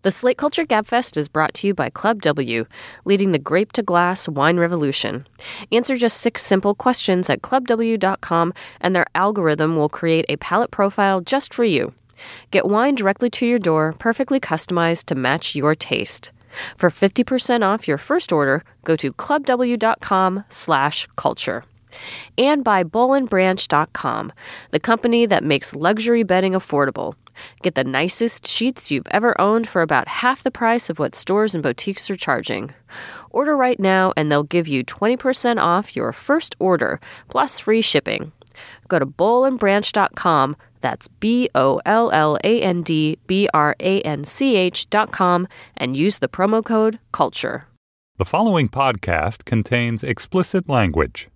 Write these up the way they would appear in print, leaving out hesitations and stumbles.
The Slate Culture Gabfest is brought to you by Club W, leading the grape-to-glass wine revolution. Answer just 6 simple questions at clubw.com, and their algorithm will create a palate profile just for you. Get wine directly to your door, perfectly customized to match your taste. For 50% off your first order, go to clubw.com/culture. And by BollandBranch.com, the company that makes luxury bedding affordable. Get the nicest sheets you've ever owned for about half the price of what stores and boutiques are charging. Order right now and they'll give you 20% off your first order, plus free shipping. Go to BollandBranch.com, that's BollandBranch.com, and use the promo code CULTURE. The following podcast contains explicit language.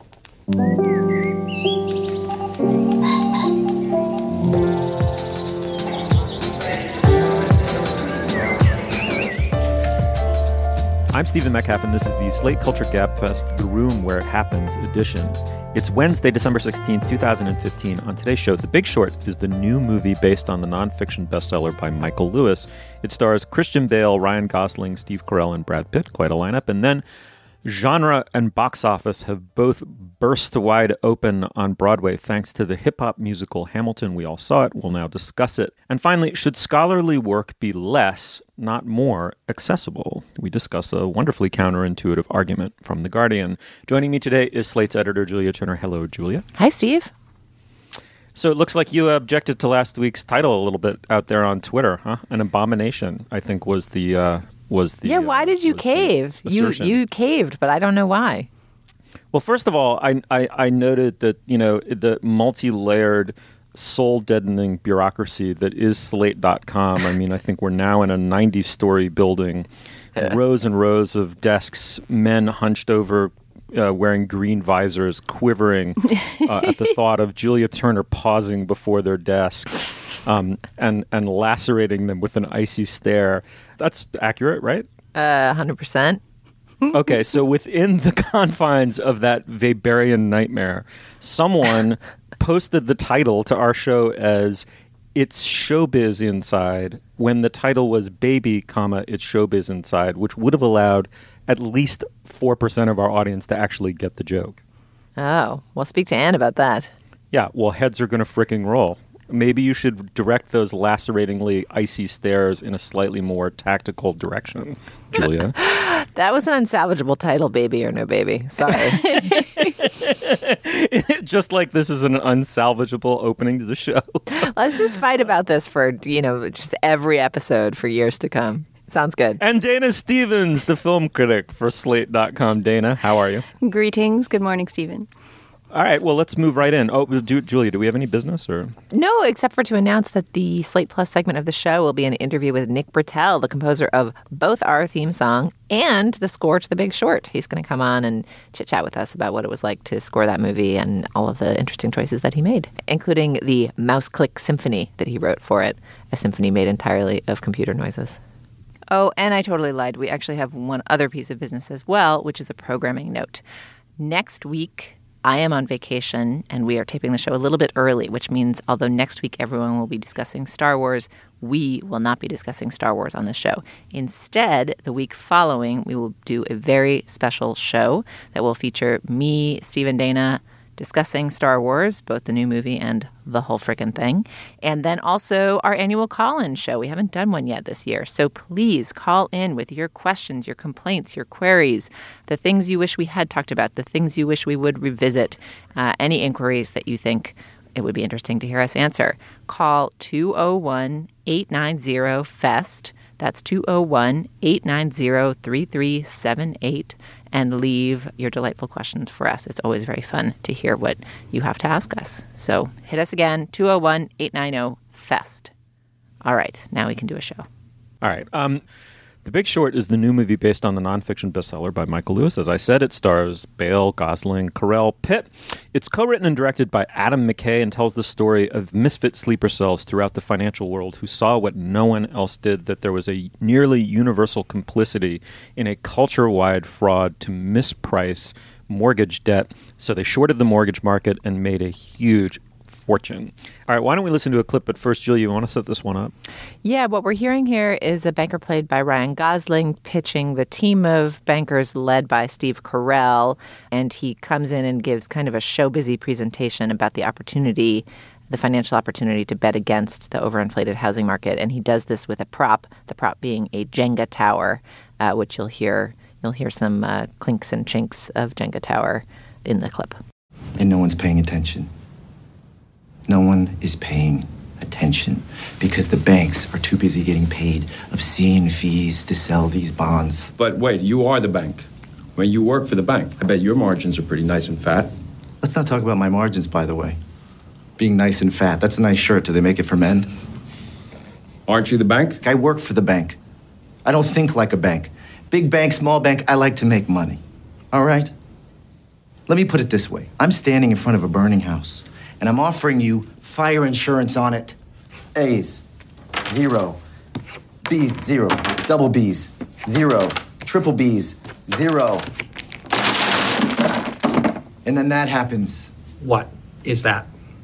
I'm Stephen Metcalf, and this is the Slate Culture Gabfest, The Room Where It Happens edition. It's Wednesday, December 16th, 2015. On today's show, The Big Short is the new movie based on the nonfiction bestseller by Michael Lewis. It stars Christian Bale, Ryan Gosling, Steve Carell, and Brad Pitt. Quite a lineup. And then genre and box office have both burst wide open on Broadway thanks to the hip-hop musical Hamilton. We all saw it. We'll now discuss it. And finally, should scholarly work be less, not more, accessible? We discuss a wonderfully counterintuitive argument from The Guardian. Joining me today is Slate's editor, Julia Turner. Hello, Julia. Hi, Steve. So it looks like you objected to last week's title a little bit out there on Twitter, huh? An abomination, I think, was the... why did you cave? You caved, but I don't know why. Well, first of all, I noted that, the multi-layered, soul-deadening bureaucracy that is Slate.com. I mean, I think we're now in a 90-story building, rows and rows of desks, men hunched over, wearing green visors, quivering at the thought of Julia Turner pausing before their desk. And lacerating them with an icy stare. That's accurate, right? 100%. Okay, so within the confines of that Weberian nightmare, someone posted the title to our show as It's Showbiz Inside, when the title was Baby, It's Showbiz Inside, which would have allowed at least 4% of our audience to actually get the joke. Oh, well, speak to Anne about that. Yeah, well, heads are going to fricking roll. Maybe you should direct those laceratingly icy stares in a slightly more tactical direction, Julia. That was an unsalvageable title, Baby or No Baby. Sorry. Just like this is an unsalvageable opening to the show. Let's just fight about this for, just every episode for years to come. Sounds good. And Dana Stevens, the film critic for Slate.com. Dana, how are you? Greetings. Good morning, Stephen. All right, well, let's move right in. Oh, Julia, do we have any business? Or no, except for to announce that the Slate Plus segment of the show will be an interview with Nick Britell, the composer of both our theme song and the score to The Big Short. He's going to come on and chit-chat with us about what it was like to score that movie and all of the interesting choices that he made, including the Mouse Click Symphony that he wrote for it, a symphony made entirely of computer noises. Oh, and I totally lied. We actually have one other piece of business as well, which is a programming note. Next week, I am on vacation, and we are taping the show a little bit early, which means although next week everyone will be discussing Star Wars, we will not be discussing Star Wars on the show. Instead, the week following, we will do a very special show that will feature me, Steve, and Dana discussing Star Wars, both the new movie and the whole frickin' thing. And then also our annual call-in show. We haven't done one yet this year. So please call in with your questions, your complaints, your queries, the things you wish we had talked about, the things you wish we would revisit, any inquiries that you think it would be interesting to hear us answer. Call 201-890-FEST. That's 201-890-3378. And leave your delightful questions for us. It's always very fun to hear what you have to ask us. So hit us again, 201-890-FEST. All right, now we can do a show. All right. The Big Short is the new movie based on the nonfiction bestseller by Michael Lewis. As I said, it stars Bale, Gosling, Carell, Pitt. It's co-written and directed by Adam McKay and tells the story of misfit sleeper cells throughout the financial world who saw what no one else did, that there was a nearly universal complicity in a culture-wide fraud to misprice mortgage debt. So they shorted the mortgage market and made a huge fortune. All right, why don't we listen to a clip? But first, Julia, you want to set this one up? Yeah, what we're hearing here is a banker played by Ryan Gosling pitching the team of bankers led by Steve Carell. And he comes in and gives kind of a show-busy presentation about the opportunity, the financial opportunity to bet against the overinflated housing market. And he does this with a prop, the prop being a Jenga tower, which you'll hear some clinks and chinks of Jenga tower in the clip. And no one's paying attention. No one is paying attention because the banks are too busy getting paid obscene fees to sell these bonds. But wait, you are the bank. When you work for the bank, I bet your margins are pretty nice and fat. Let's not talk about my margins, by the way. Being nice and fat, that's a nice shirt. Do they make it for men? Aren't you the bank? I work for the bank. I don't think like a bank. Big bank, small bank, I like to make money. All right? Let me put it this way. I'm standing in front of a burning house, and I'm offering you fire insurance on it. A's, 0. B's, 0. Double B's, 0. Triple B's, 0. And then that happens. What is that?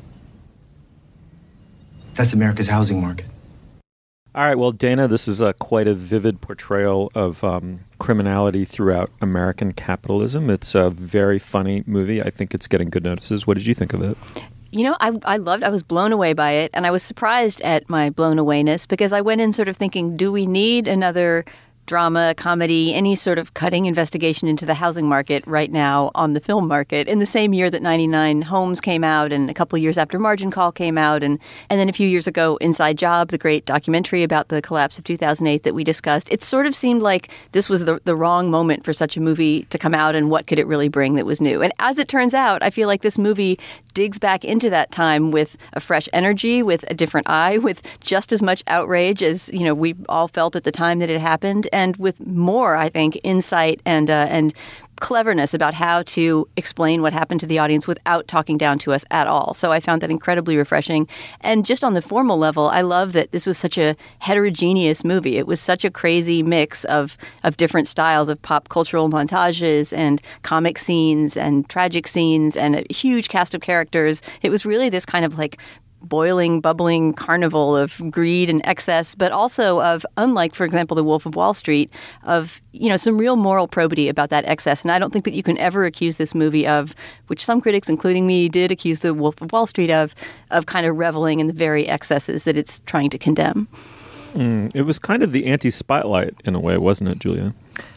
That's America's housing market. All right, well, Dana, this is quite a vivid portrayal of criminality throughout American capitalism. It's a very funny movie. I think it's getting good notices. What did you think of it? You know, I was blown away by it, and I was surprised at my blown awayness because I went in sort of thinking, do we need another drama, comedy, any sort of cutting investigation into the housing market right now on the film market in the same year that 99 Homes came out and a couple of years after Margin Call came out and then a few years ago Inside Job, the great documentary about the collapse of 2008 that we discussed. It sort of seemed like this was the wrong moment for such a movie to come out, and what could it really bring that was new? And as it turns out, I feel like this movie digs back into that time with a fresh energy, with a different eye, with just as much outrage as, you know, we all felt at the time that it happened, and with more, I think, insight and cleverness about how to explain what happened to the audience without talking down to us at all. So I found that incredibly refreshing. And just on the formal level, I love that this was such a heterogeneous movie. It was such a crazy mix of different styles of pop cultural montages and comic scenes and tragic scenes and a huge cast of characters. It was really this kind of like boiling, bubbling carnival of greed and excess, but also of, unlike, for example, The Wolf of Wall Street, of, you know, some real moral probity about that excess. And I don't think that you can ever accuse this movie of, which some critics, including me, did accuse The Wolf of Wall Street of kind of reveling in the very excesses that it's trying to condemn. It was kind of the anti-Spotlight in a way, wasn't it, Julia?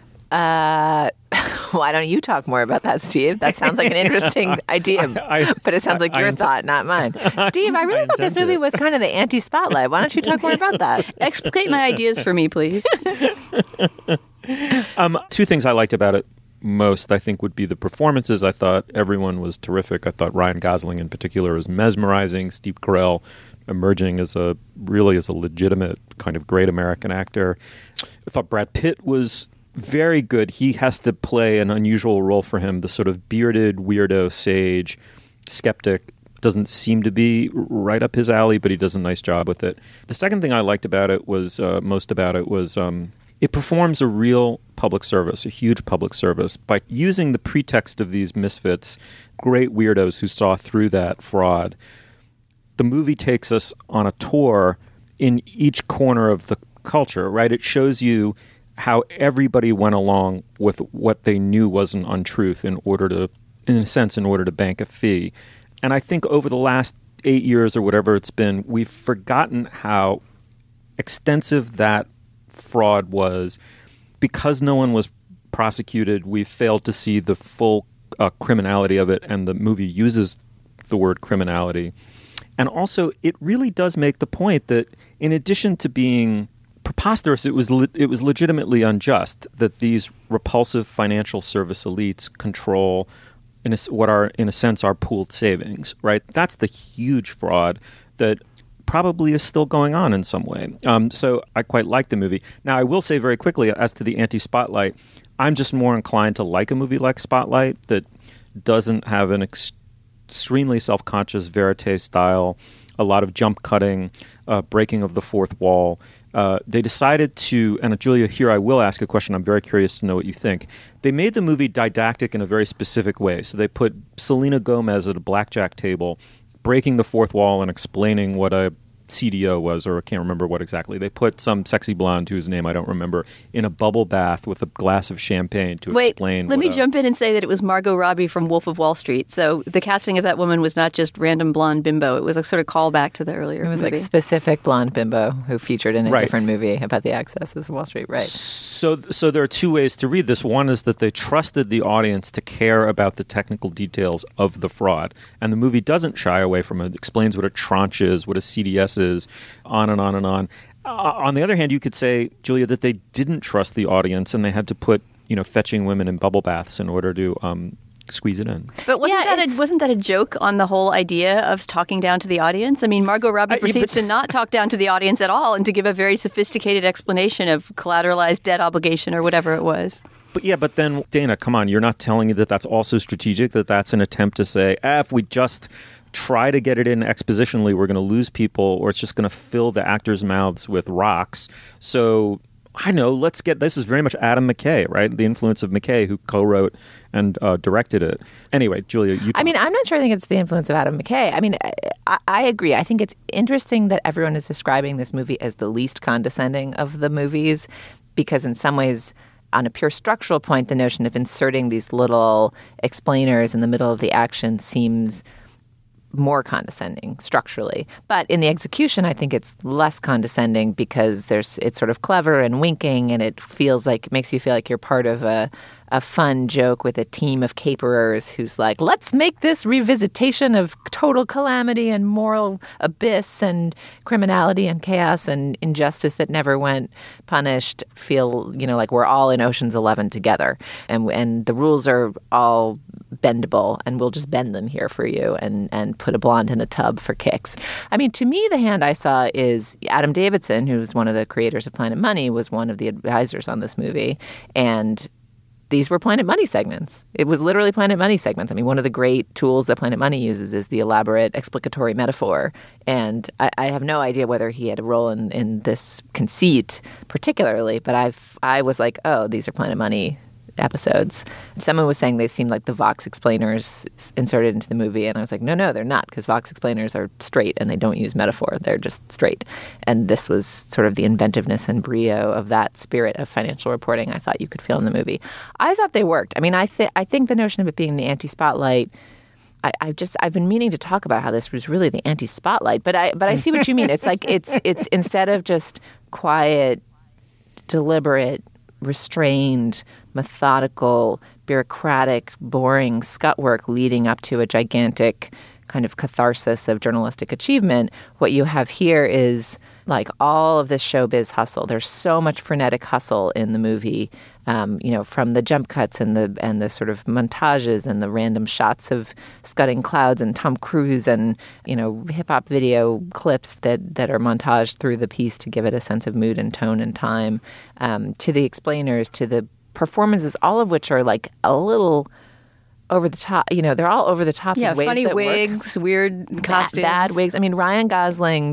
Why don't you talk more about that, Steve? That sounds like an interesting idea, but it sounds like your thought, not mine. Steve, I really thought this movie was kind of the anti-Spotlight. Why don't you talk more about that? Explicate my ideas for me, please. Two things I liked about it most, I think, would be the performances. I thought everyone was terrific. I thought Ryan Gosling in particular was mesmerizing. Steve Carell emerging as a legitimate kind of great American actor. I thought Brad Pitt was very good. He has to play an unusual role for him. The sort of bearded, weirdo, sage, skeptic doesn't seem to be right up his alley, but he does a nice job with it. The second thing I liked about it was, it performs a real public service, a huge public service, by using the pretext of these misfits, great weirdos who saw through that fraud. The movie takes us on a tour in each corner of the culture, right? It shows you how everybody went along with what they knew was an untruth in order to bank a fee. And I think over the last 8 years or whatever it's been, we've forgotten how extensive that fraud was. Because no one was prosecuted, we failed to see the full criminality of it, and the movie uses the word criminality. And also, it really does make the point that in addition to being preposterous, it was legitimately unjust that these repulsive financial service elites control what are, in a sense, our pooled savings, right? That's the huge fraud that probably is still going on in some way. So I quite like the movie. Now, I will say very quickly, as to the anti-Spotlight, I'm just more inclined to like a movie like Spotlight that doesn't have an extremely self-conscious verite style, a lot of jump cutting, breaking of the fourth wall. They decided to, and Julia, here I will ask a question. I'm very curious to know what you think. They made the movie didactic in a very specific way. So they put Selena Gomez at a blackjack table, breaking the fourth wall and explaining what a CDO was, or I can't remember what exactly. They put some sexy blonde whose name I don't remember in a bubble bath with a glass of champagne to explain. Let me jump in and say that it was Margot Robbie from Wolf of Wall Street. So the casting of that woman was not just random blonde bimbo. It was a sort of callback to the earlier movie. It was like specific blonde bimbo who featured in a different movie about the excesses of Wall Street. Right. So there are two ways to read this. One is that they trusted the audience to care about the technical details of the fraud. And the movie doesn't shy away from it. It explains what a tranche is, what a CDS is, on and on and on. On the other hand, you could say, Julia, that they didn't trust the audience and they had to put, fetching women in bubble baths in order to squeeze it in. But wasn't that a joke on the whole idea of talking down to the audience? I mean, Margot Robbie proceeds to not talk down to the audience at all and to give a very sophisticated explanation of collateralized debt obligation or whatever it was. But then, Dana, come on, you're not telling me that that's also strategic, that that's an attempt to say, if we just try to get it in expositionally, we're going to lose people, or it's just going to fill the actors' mouths with rocks. So I know, this is very much Adam McKay, right? The influence of McKay, who co-wrote and directed it. Anyway, Julia, I'm not sure I think it's the influence of Adam McKay. I mean, I agree. I think it's interesting that everyone is describing this movie as the least condescending of the movies, because in some ways, on a pure structural point, the notion of inserting these little explainers in the middle of the action seems more condescending structurally. But in the execution, I think it's less condescending because it's sort of clever and winking, and it makes you feel like you're part of a fun joke with a team of caperers who's like, let's make this revisitation of total calamity and moral abyss and criminality and chaos and injustice that never went punished feel, like we're all in Ocean's 11 together. And the rules are all bendable, and we'll just bend them here for you and put a blonde in a tub for kicks. I mean, to me, the hand I saw is Adam Davidson, who's one of the creators of Planet Money, was one of the advisors on this movie. And these were Planet Money segments. It was literally Planet Money segments. I mean, one of the great tools that Planet Money uses is the elaborate explicatory metaphor. And I have no idea whether he had a role in this conceit particularly, but I was like, oh, these are Planet Money episodes. Someone was saying they seemed like the Vox explainers inserted into the movie, and I was like, no, they're not, because Vox explainers are straight and they don't use metaphor. They're just straight. And this was sort of the inventiveness and brio of that spirit of financial reporting I thought you could feel in the movie. I thought they worked. I mean, I think the notion of it being the anti-spotlight, I've been meaning to talk about how this was really the anti-spotlight, but I see what you mean. It's like it's instead of just quiet, deliberate, restrained, methodical, bureaucratic, boring scut work leading up to a gigantic kind of catharsis of journalistic achievement, what you have here is like all of this showbiz hustle. There's so much frenetic hustle in the movie, from the jump cuts and the sort of montages and the random shots of scudding clouds and Tom Cruise and, hip hop video clips that are montaged through the piece to give it a sense of mood and tone and time, to the explainers, to the performances, all of which are like a little over the top. They're all over the top. Yeah, in ways funny that wigs, work. weird costumes, bad wigs. I mean, Ryan Gosling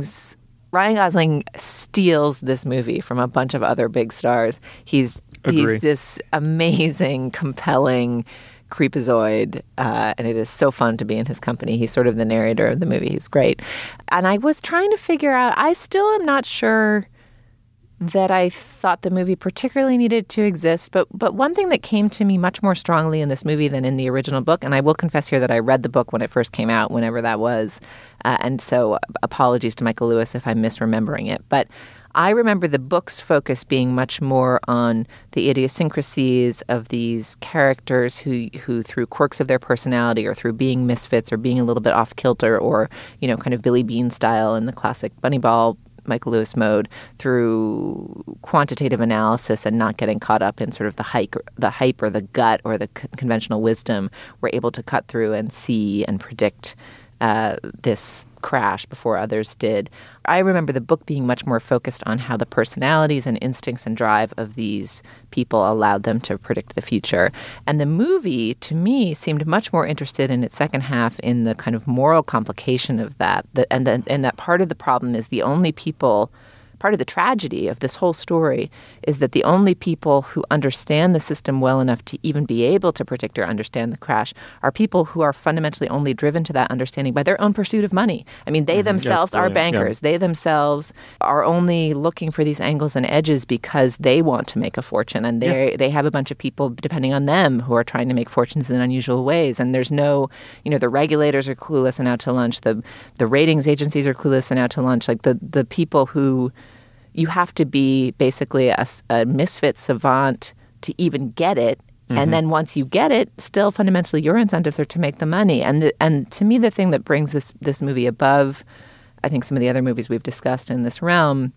steals this movie from a bunch of other big stars. He's this amazing, compelling creepazoid, and it is so fun to be in his company. He's sort of the narrator of the movie. He's great. And I was trying to figure out, I still am not sure that I thought the movie particularly needed to exist. But one thing that came to me much more strongly in this movie than in the original book, and I will confess here that I read the book when it first came out, whenever that was, and so apologies to Michael Lewis if I'm misremembering it. But I remember the book's focus being much more on the idiosyncrasies of these characters who through quirks of their personality or through being misfits or being a little bit off kilter or, kind of Billy Bean style in the classic Bunny Ball Michael Lewis mode, through quantitative analysis and not getting caught up in sort of the hype or the gut or the conventional wisdom, we're able to cut through and see and predict this crash before others did. I remember the book being much more focused on how the personalities and instincts and drive of these people allowed them to predict the future. And the movie, to me, seemed much more interested in its second half in the kind of moral complication of that. And that part of the problem is the only people part of the tragedy of this whole story is that the only people who understand the system well enough to even be able to predict or understand the crash are people who are fundamentally only driven to that understanding by their own pursuit of money. I mean, they themselves are bankers. Yeah. They themselves are only looking for these angles and edges because they want to make a fortune. And they have a bunch of people depending on them who are trying to make fortunes in unusual ways. And there's no, the regulators are clueless and out to lunch. The ratings agencies are clueless and out to lunch. Like the people who you have to be basically a misfit savant to even get it. Mm-hmm. And then once you get it, still fundamentally your incentives are to make the money. And to me, the thing that brings this movie above, I think, some of the other movies we've discussed in this realm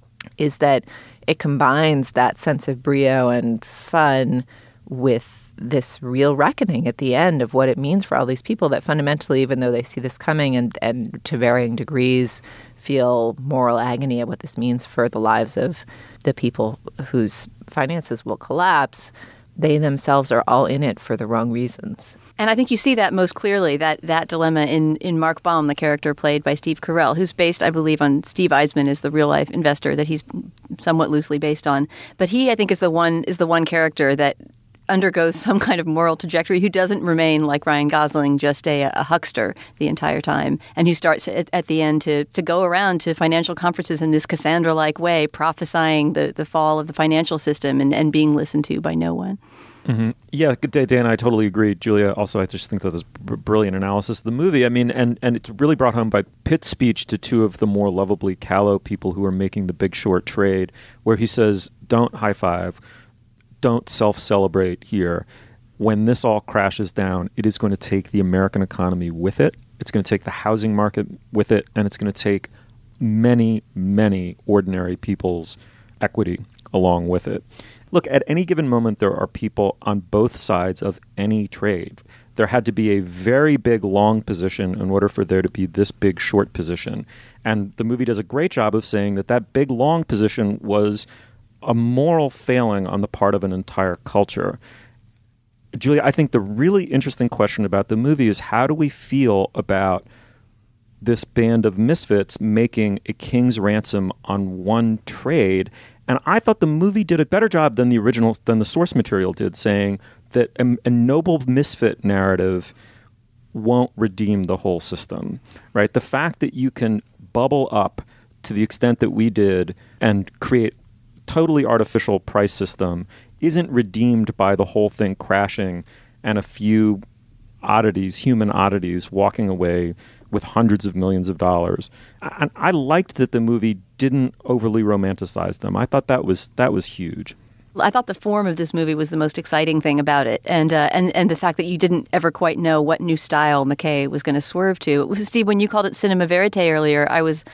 is that it combines that sense of brio and fun with this real reckoning at the end of what it means for all these people that fundamentally, even though they see this coming and to varying degrees feel moral agony at what this means for the lives of the people whose finances will collapse, they themselves are all in it for the wrong reasons. And I think you see that most clearly, that dilemma in Mark Baum, the character played by Steve Carell, who's based, I believe, on Steve Eisman as the real-life investor that he's somewhat loosely based on. But he, I think, is the one character that undergoes some kind of moral trajectory, who doesn't remain like Ryan Gosling, just a huckster the entire time, and who starts at the end to go around to financial conferences in this Cassandra-like way, prophesying the fall of the financial system and being listened to by no one. Mm-hmm. Yeah, Dan, I totally agree. Julia, also, I just think that was brilliant analysis of the movie. I mean, and it's really brought home by Pitt's speech to two of the more lovably callow people who are making the Big Short trade, where he says, don't high five, don't self-celebrate here. When this all crashes down, it is going to take the American economy with it. It's going to take the housing market with it, and it's going to take many, many ordinary people's equity along with it. Look, at any given moment, there are people on both sides of any trade. There had to be a very big long position in order for there to be this big short position. And the movie does a great job of saying that big long position was a moral failing on the part of an entire culture. Julia, I think the really interesting question about the movie is, how do we feel about this band of misfits making a king's ransom on one trade? And I thought the movie did a better job than the source material did, saying that a noble misfit narrative won't redeem the whole system, right? The fact that you can bubble up to the extent that we did and create totally artificial price system isn't redeemed by the whole thing crashing and a few oddities, human oddities, walking away with hundreds of millions of dollars. And I liked that the movie didn't overly romanticize them. I thought that was huge. I thought the form of this movie was the most exciting thing about it, and the fact that you didn't ever quite know what new style McKay was going to swerve to. Steve, when you called it cinema verite earlier,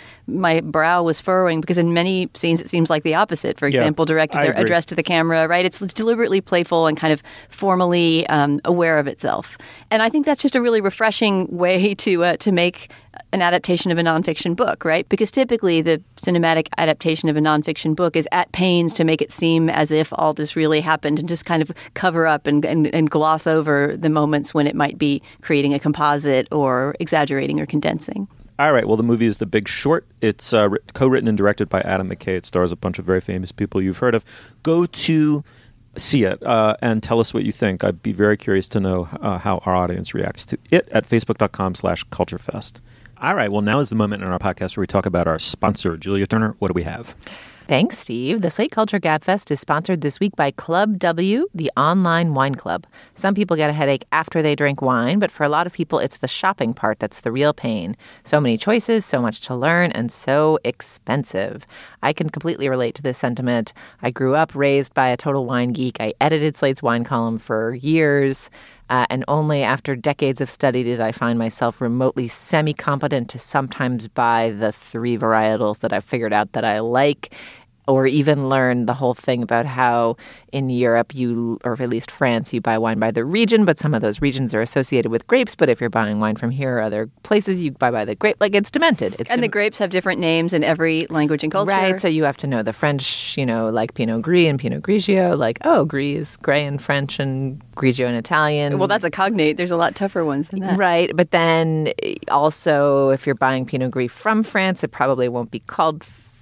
my brow was furrowing, because in many scenes it seems like the opposite. For example, directed addressed to the camera, right? It's deliberately playful and kind of formally aware of itself, and I think that's just a really refreshing way to make an adaptation of a nonfiction book, right? Because typically the cinematic adaptation of a nonfiction book is at pains to make it seem as if all this really happened and just kind of cover up and gloss over the moments when it might be creating a composite or exaggerating or condensing. All right. Well, the movie is The Big Short. It's co-written and directed by Adam McKay. It stars a bunch of very famous people you've heard of. Go to see it and tell us what you think. I'd be very curious to know how our audience reacts to it at facebook.com/culturefest. All right. Well, now is the moment in our podcast where we talk about our sponsor. Julia Turner, what do we have? Thanks, Steve. The Slate Culture Gabfest is sponsored this week by Club W, the online wine club. Some people get a headache after they drink wine, but for a lot of people, it's the shopping part that's the real pain. So many choices, so much to learn, and so expensive. I can completely relate to this sentiment. I grew up raised by a total wine geek. I edited Slate's wine column for years. And only after decades of study did I find myself remotely semi-competent to sometimes buy the 3 varietals that I've figured out that I like, or even learn the whole thing about how in Europe or at least France, you buy wine by the region, but some of those regions are associated with grapes. But if you're buying wine from here or other places, you buy by the grape. Like, it's demented. The grapes have different names in every language and culture. Right, so you have to know the French, like Pinot Gris and Pinot Grigio. Like, Gris is gray in French and Grigio in Italian. Well, that's a cognate. There's a lot tougher ones than that. Right, but then also if you're buying Pinot Gris from France, it probably won't be called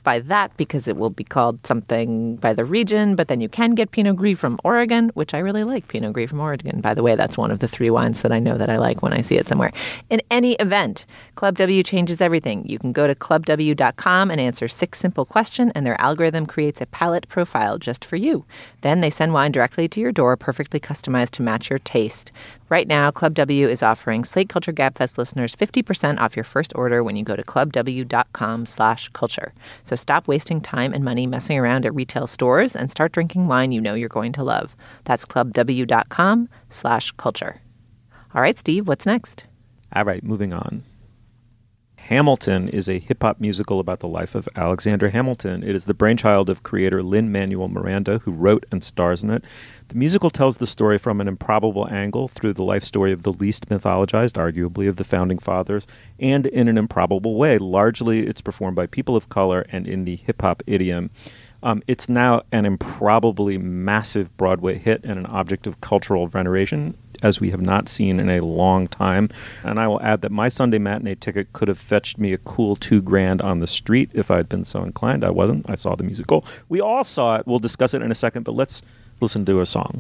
by that because it will be called something by the region, but then you can get Pinot Gris from Oregon, which I really like Pinot Gris from Oregon. By the way, that's one of the 3 wines that I know that I like when I see it somewhere. In any event, Club W changes everything. You can go to clubw.com and answer 6 simple questions, and their algorithm creates a palate profile just for you. Then they send wine directly to your door, perfectly customized to match your taste. Right now, Club W is offering Slate Culture Gabfest listeners 50% off your first order when you go to clubw.com/culture. So stop wasting time and money messing around at retail stores and start drinking wine you know you're going to love. That's clubw.com/culture. All right, Steve, what's next? All right, moving on. Hamilton is a hip-hop musical about the life of Alexander Hamilton. It is the brainchild of creator Lin-Manuel Miranda, who wrote and stars in it. The musical tells the story from an improbable angle through the life story of the least mythologized, arguably, of the Founding Fathers, and in an improbable way. Largely, it's performed by people of color and in the hip-hop idiom. It's now an improbably massive Broadway hit and an object of cultural veneration, as we have not seen in a long time. And I will add that my Sunday matinee ticket could have fetched me a cool $2,000 on the street if I had been so inclined. I wasn't. I saw the musical. We all saw it. We'll discuss it in a second, but let's listen to a song.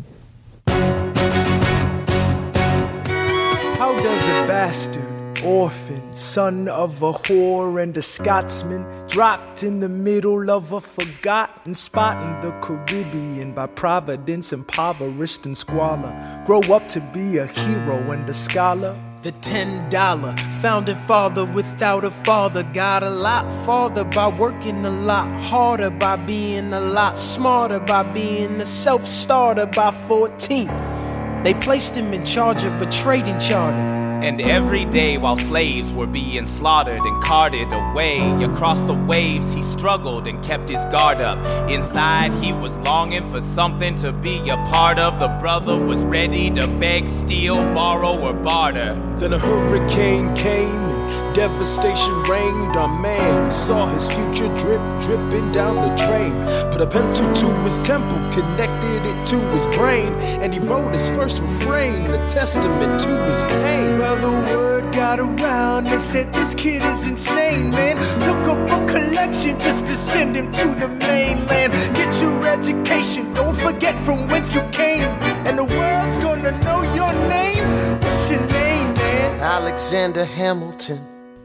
How does a bastard, orphan, son of a whore and a Scotsman, dropped in the middle of a forgotten spot in the Caribbean by providence, impoverished and squalor, grow up to be a hero and a scholar? The $10 founding father without a father got a lot farther by working a lot harder, by being a lot smarter, by being a self-starter. By 14, they placed him in charge of a trading charter. And every day while slaves were being slaughtered and carted away across the waves, he struggled and kept his guard up. Inside he was longing for something to be a part of. The brother was ready to beg, steal, borrow, or barter. Then a hurricane came and devastation reigned. Our man saw his future dripping down the drain. Put a pencil to his temple, connected it to his brain, and he wrote his first refrain, a testament to his pain. Well, the word got around, they said this kid is insane, man. Took up a collection just to send him to the mainland. Get your education, don't forget from whence you came, and the world's gonna know your name. What's your name, man? Alexander Hamilton.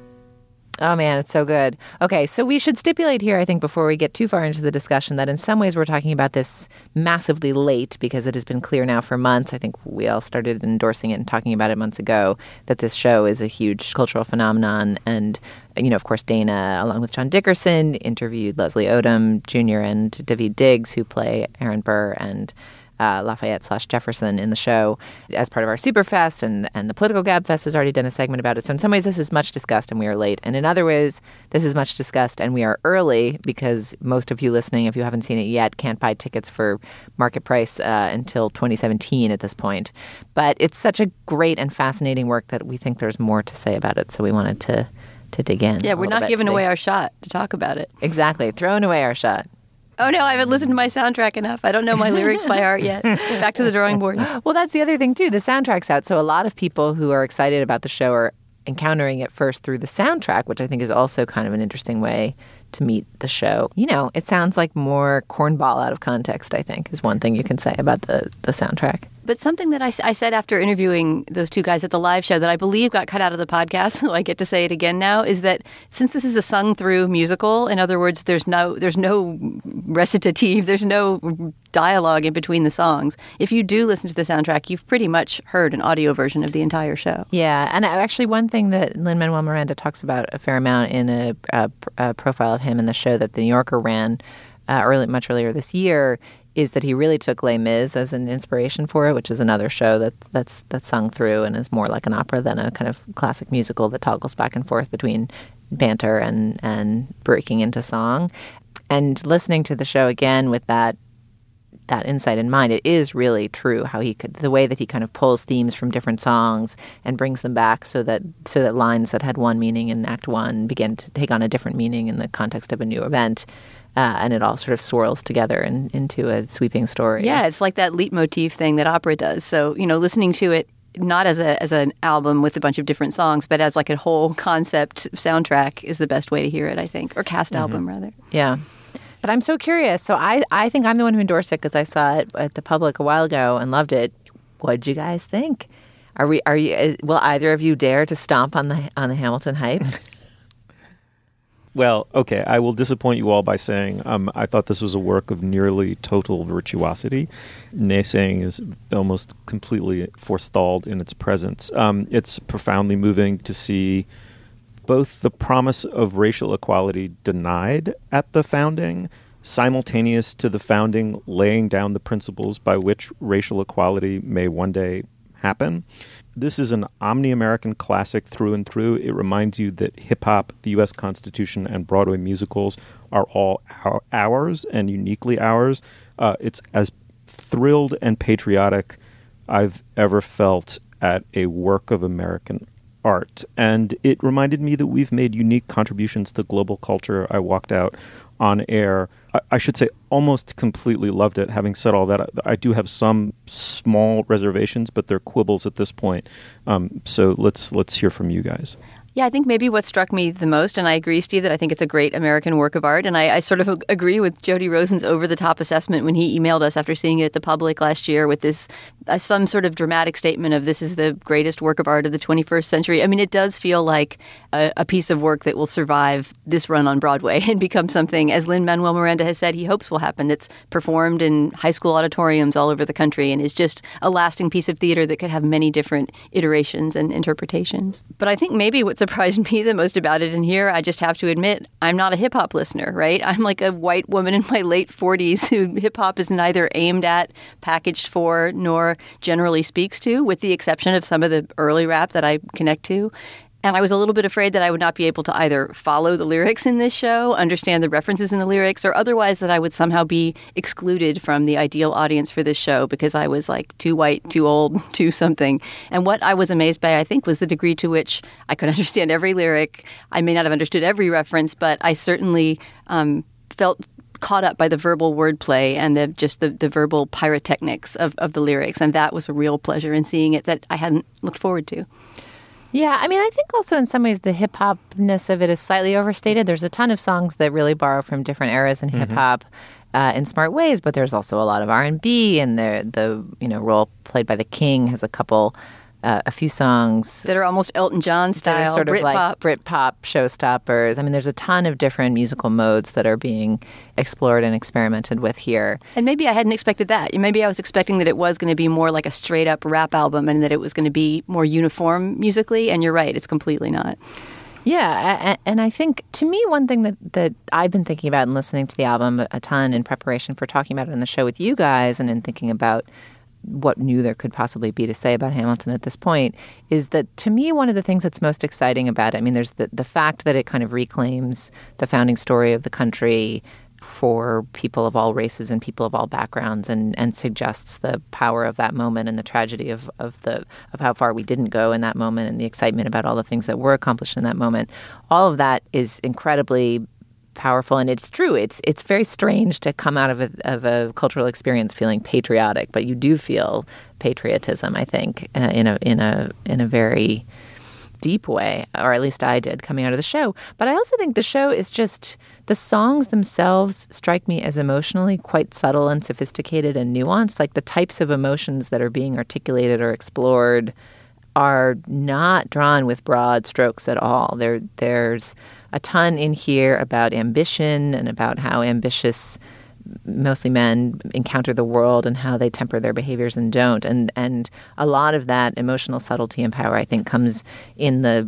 Oh, man, it's so good. Okay, so we should stipulate here, I think, before we get too far into the discussion, that in some ways we're talking about this massively late because it has been clear now for months. I think we all started endorsing it and talking about it months ago, that this show is a huge cultural phenomenon. And, you know, of course, Dana, along with John Dickerson, interviewed Leslie Odom Jr. and Daveed Diggs, who play Aaron Burr and Lafayette/Jefferson in the show as part of our Superfest, and the Political Gabfest has already done a segment about it. So in some ways this is much discussed and we are late, and in other ways this is much discussed and we are early because most of you listening, if you haven't seen it yet, can't buy tickets for market price until 2017 at this point. But it's such a great and fascinating work that we think there's more to say about it, so we wanted to dig in. Yeah, we're not giving away our shot to talk about it. Exactly, throwing away our shot. Oh, no, I haven't listened to my soundtrack enough. I don't know my lyrics by heart yet. Back to the drawing board. Well, that's the other thing, too. The soundtrack's out. So a lot of people who are excited about the show are encountering it first through the soundtrack, which I think is also kind of an interesting way to meet the show. You know, it sounds like more cornball out of context, I think, is one thing you can say about the soundtrack. But something that I said after interviewing those two guys at the live show that I believe got cut out of the podcast, so I get to say it again now, is that since this is a sung-through musical, in other words, there's no recitative, there's no dialogue in between the songs. If you do listen to the soundtrack, you've pretty much heard an audio version of the entire show. Yeah, and actually one thing that Lin-Manuel Miranda talks about a fair amount in a profile of him in the show that The New Yorker ran much earlier this year is that he really took Les Mis as an inspiration for it, which is another show that's sung through and is more like an opera than a kind of classic musical that toggles back and forth between banter and breaking into song. And listening to the show again with that insight in mind, it is really true how the way that he kind of pulls themes from different songs and brings them back so that lines that had one meaning in Act One begin to take on a different meaning in the context of a new event. And it all sort of swirls together into a sweeping story. Yeah, it's like that leitmotif thing that opera does. So, you know, listening to it not as an album with a bunch of different songs, but as like a whole concept soundtrack is the best way to hear it, I think, or cast album rather. Yeah. But I'm so curious. So I think I'm the one who endorsed it because I saw it at the Public a while ago and loved it. What did you guys think? Will either of you dare to stomp on the Hamilton hype? Well, okay, I will disappoint you all by saying I thought this was a work of nearly total virtuosity. Naysaying is almost completely forestalled in its presence. It's profoundly moving to see both the promise of racial equality denied at the founding, simultaneous to the founding laying down the principles by which racial equality may one day happen. This is an omni-American classic through and through. It reminds you that hip-hop, the U.S. Constitution, and Broadway musicals are all ours and uniquely ours. It's as thrilled and patriotic I've ever felt at a work of American art. And it reminded me that we've made unique contributions to global culture. I walked out on air. I should say almost completely loved it. Having said all that, I do have some small reservations, but they're quibbles at this point. So let's hear from you guys. Yeah, I think maybe what struck me the most, and I agree, Steve, that I think it's a great American work of art. And I sort of agree with Jody Rosen's over-the-top assessment when he emailed us after seeing it at the Public last year with this some sort of dramatic statement of this is the greatest work of art of the 21st century. I mean, it does feel like a piece of work that will survive this run on Broadway and become something, as Lin-Manuel Miranda has said, he hopes will happen, that's performed in high school auditoriums all over the country and is just a lasting piece of theater that could have many different iterations and interpretations. But I think maybe what surprised me the most about it, and here I just have to admit, I'm not a hip-hop listener, right? I'm like a white woman in my late 40s who hip-hop is neither aimed at, packaged for, nor generally speaks to, with the exception of some of the early rap that I connect to. And I was a little bit afraid that I would not be able to either follow the lyrics in this show, understand the references in the lyrics, or otherwise that I would somehow be excluded from the ideal audience for this show because I was like too white, too old, too something. And what I was amazed by, I think, was the degree to which I could understand every lyric. I may not have understood every reference, but I certainly felt caught up by the verbal wordplay and the verbal pyrotechnics of the lyrics. And that was a real pleasure in seeing it that I hadn't looked forward to. Yeah, I mean, I think also in some ways the hip-hopness of it is slightly overstated. There's a ton of songs that really borrow from different eras in hip-hop in smart ways, but there's also a lot of R&B, and the role played by the King has a few songs that are almost Elton John style, sort of Britpop. like Britpop showstoppers. I mean, there's a ton of different musical modes that are being explored and experimented with here. And maybe I hadn't expected that. Maybe I was expecting that it was going to be more like a straight-up rap album and that it was going to be more uniform musically, and you're right, it's completely not. Yeah, and I think, to me, one thing that I've been thinking about and listening to the album a ton in preparation for talking about it on the show with you guys and in thinking about what new there could possibly be to say about Hamilton at this point is that, to me, one of the things that's most exciting about it, I mean, there's the fact that it kind of reclaims the founding story of the country for people of all races and people of all backgrounds and suggests the power of that moment and the tragedy of how far we didn't go in that moment and the excitement about all the things that were accomplished in that moment. All of that is incredibly powerful, and it's true. It's very strange to come out of a cultural experience feeling patriotic, but you do feel patriotism, I think, in a very deep way, or at least I did coming out of the show. But I also think the show is just, the songs themselves strike me as emotionally quite subtle and sophisticated and nuanced. Like the types of emotions that are being articulated or explored are not drawn with broad strokes at all. There's a ton in here about ambition and about how ambitious, mostly men, encounter the world and how they temper their behaviors and don't. And a lot of that emotional subtlety and power, I think, comes in the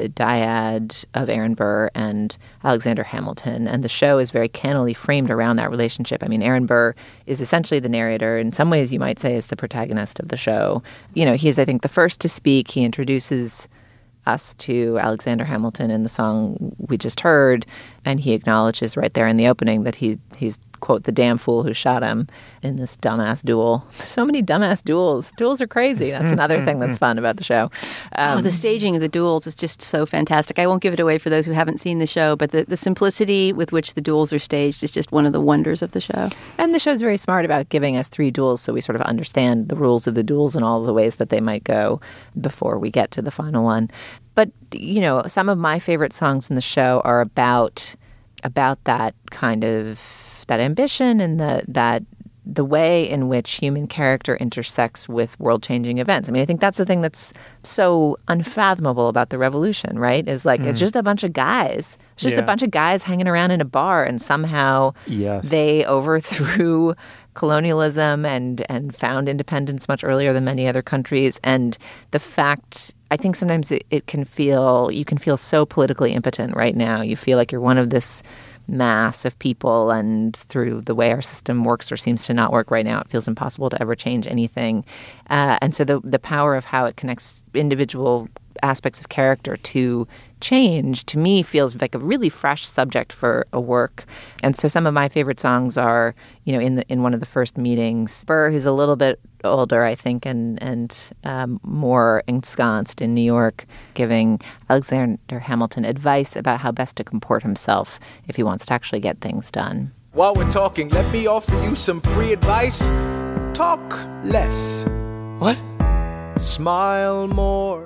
dyad of Aaron Burr and Alexander Hamilton. And the show is very cannily framed around that relationship. I mean, Aaron Burr is essentially the narrator. In some ways, you might say, is the protagonist of the show. He's, I think, the first to speak. He introduces us to Alexander Hamilton in the song we just heard, and he acknowledges right there in the opening that he's quote, the damn fool who shot him in this dumbass duel. So many dumbass duels. Duels are crazy. That's another thing that's fun about the show. The staging of the duels is just so fantastic. I won't give it away for those who haven't seen the show, but the simplicity with which the duels are staged is just one of the wonders of the show. And the show's very smart about giving us 3 duels so we sort of understand the rules of the duels and all the ways that they might go before we get to the final one. But, you know, some of my favorite songs in the show are about that kind of, that ambition and the way in which human character intersects with world-changing events. I mean, I think that's the thing that's so unfathomable about the revolution, right? Is like, it's just a bunch of guys. It's just a bunch of guys hanging around in a bar, and somehow they overthrew colonialism and found independence much earlier than many other countries. And the fact, I think sometimes you can feel so politically impotent right now. You feel like you're one of this mass of people, and through the way our system works or seems to not work right now, it feels impossible to ever change anything. And so the power of how it connects individual aspects of character to change, to me, feels like a really fresh subject for a work. And so some of my favorite songs are, you know, in one of the first meetings, Burr, who's a little bit older, I think, and more ensconced in New York, giving Alexander Hamilton advice about how best to comport himself if he wants to actually get things done. While we're talking, let me offer you some free advice. Talk less. What? Smile more.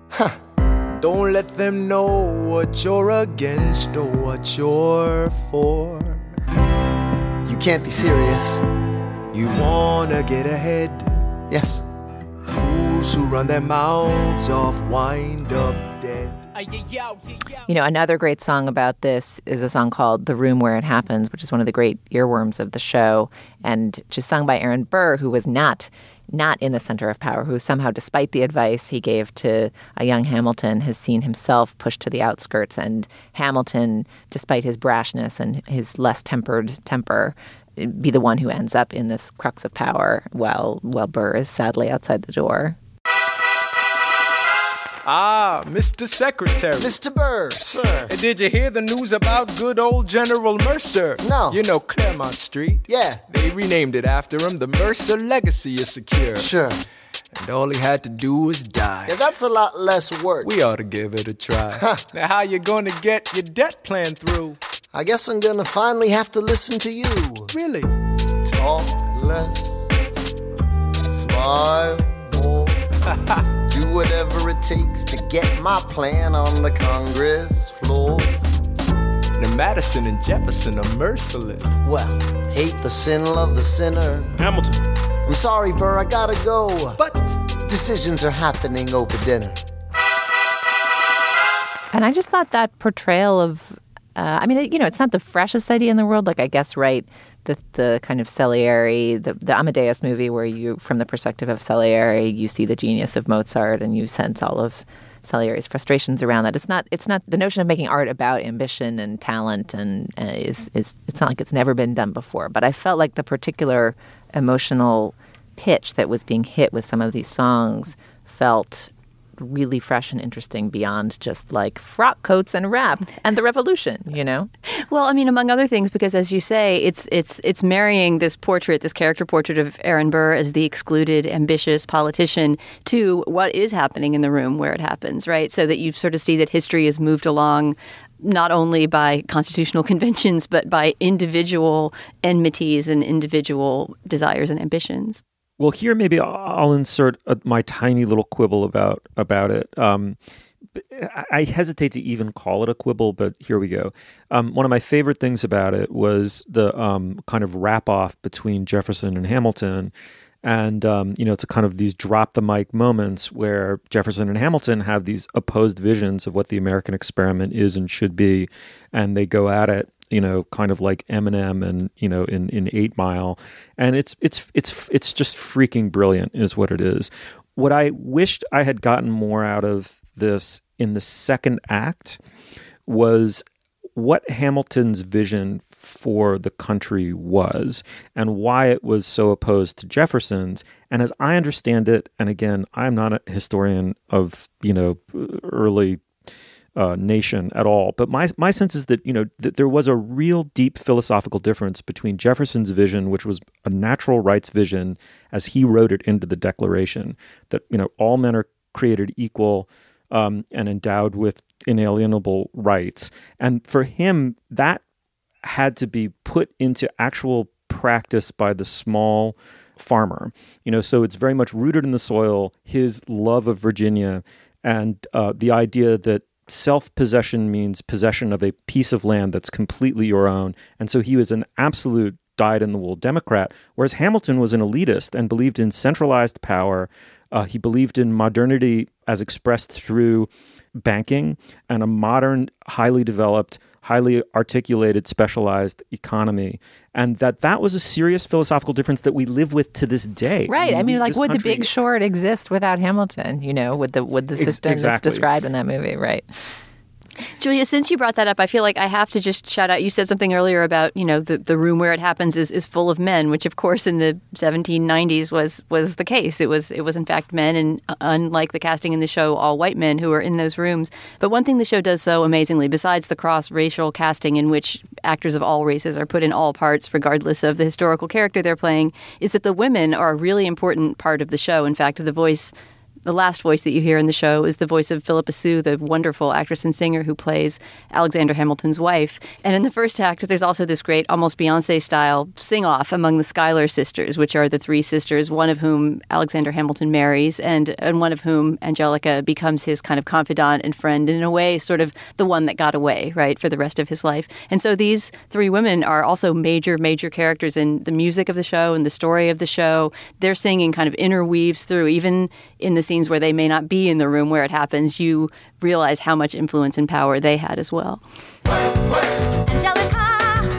Don't let them know what you're against or what you're for. You can't be serious. You wanna get ahead. Yes. Fools who run their mouths off wind up dead. You know, another great song about this is a song called The Room Where It Happens, which is one of the great earworms of the show, and just sung by Aaron Burr, who was not in the center of power, who somehow, despite the advice he gave to a young Hamilton, has seen himself pushed to the outskirts. And Hamilton, despite his brashness and his less tempered temper, be the one who ends up in this crux of power while Burr is sadly outside the door. Ah, Mr. Secretary. Mr. Burr, sir. And did you hear the news about good old General Mercer? No. You know Claremont Street? Yeah. They renamed it after him. The Mercer legacy is secure. Sure. And all he had to do was die. Yeah, that's a lot less work. We ought to give it a try. Now, how you gonna get your debt plan through? I guess I'm gonna finally have to listen to you. Really? Talk less. Smile more. Do whatever it takes to get my plan on the Congress floor. Now Madison and Jefferson are merciless. Well, hate the sin, love the sinner. Hamilton. I'm sorry, Burr, I gotta go. But decisions are happening over dinner. And I just thought that portrayal of, I mean, you know, it's not the freshest idea in the world. Like, I guess, right, the kind of Salieri, the Amadeus movie where you, from the perspective of Salieri, you see the genius of Mozart and you sense all of Salieri's frustrations around that. It's not the notion of making art about ambition and talent and is it's not like it's never been done before. But I felt like the particular emotional pitch that was being hit with some of these songs felt really fresh and interesting beyond just like frock coats and rap and the revolution, you know? Well, I mean, among other things, because as you say, it's marrying this character portrait of Aaron Burr as the excluded, ambitious politician to what is happening in the room where it happens, right? So that you sort of see that history has moved along not only by constitutional conventions, but by individual enmities and individual desires and ambitions. Well, here maybe I'll insert my tiny little quibble about it. I hesitate to even call it a quibble, but here we go. One of my favorite things about it was the kind of wrap-off between Jefferson and Hamilton. And, you know, it's a kind of these drop-the-mic moments where Jefferson and Hamilton have these opposed visions of what the American experiment is and should be, and they go at it, you know, kind of like Eminem and, you know, in 8 Mile. And it's just freaking brilliant is what it is. What I wished I had gotten more out of this in the second act was what Hamilton's vision for the country was and why it was so opposed to Jefferson's. And as I understand it, and again, I'm not a historian of, you know, early nation at all. But my sense is that, that there was a real deep philosophical difference between Jefferson's vision, which was a natural rights vision as he wrote it into the Declaration, that, all men are created equal and endowed with inalienable rights. And for him, that had to be put into actual practice by the small farmer. So it's very much rooted in the soil, his love of Virginia, and the idea that self-possession means possession of a piece of land that's completely your own. And so he was an absolute dyed-in-the-wool Democrat, whereas Hamilton was an elitist and believed in centralized power. He believed in modernity as expressed through banking and a modern, highly developed, highly articulated, specialized economy. And that was a serious philosophical difference that we live with to this day. Right. I mean, would The Big Short exist without Hamilton, with the system that's described in that movie, right? Julia, since you brought that up, I feel like I have to just shout out, you said something earlier about, the room where it happens is full of men, which of course in the 1790s was the case. It was in fact men, and unlike the casting in the show, all white men who are in those rooms. But one thing the show does so amazingly, besides the cross-racial casting in which actors of all races are put in all parts regardless of the historical character they're playing, is that the women are a really important part of the show. In fact, the last voice that you hear in the show is the voice of Philippa Sue, the wonderful actress and singer who plays Alexander Hamilton's wife. And in the first act, there's also this great, almost Beyonce-style sing-off among the Schuyler sisters, which are the three sisters, one of whom Alexander Hamilton marries, and one of whom, Angelica, becomes his kind of confidant and friend, and in a way, sort of the one that got away, right, for the rest of his life. And so these three women are also major, major characters in the music of the show and the story of the show. Their singing kind of interweaves through, even in the scenes where they may not be in the room where it happens, you realize how much influence and power they had as well. Angelica,